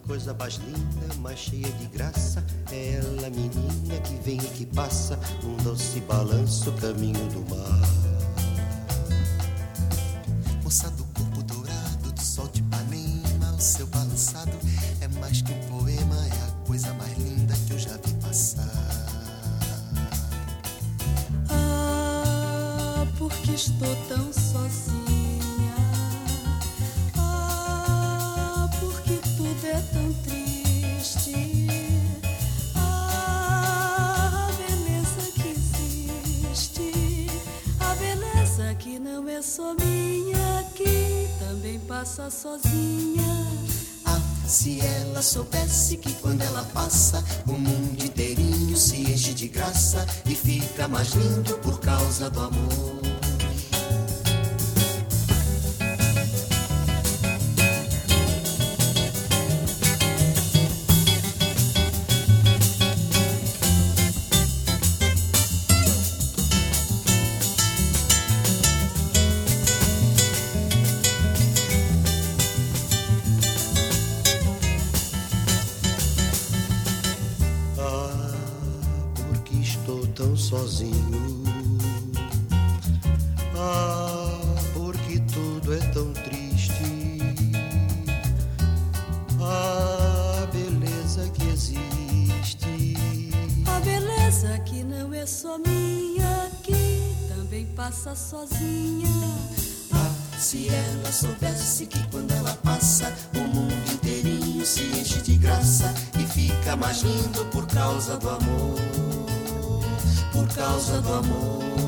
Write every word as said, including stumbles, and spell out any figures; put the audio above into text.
coisa mais linda, mais cheia de graça. É ela, menina, que vem e que passa num doce balanço, caminho do mar. Moça do corpo dourado, do sol de Ipanema, o seu balançado é mais que um poema, é a coisa mais linda que eu já vi passar. Ah, porque estou tão sozinha. Ah, porque tudo é tão triste. Ah, a beleza que existe, a beleza que não é só minha, que também passa sozinha. Ah, se ela soubesse que quando ela passa, o mundo inteirinho se enche de graça e fica mais lindo por causa do amor. Sozinho. Ah, porque tudo é tão triste. A beleza que existe, a beleza que não é só minha, que também passa sozinha. Ah, se ela soubesse que quando ela passa, o mundo inteirinho se enche de graça e fica mais lindo por causa do amor. Por causa do amor.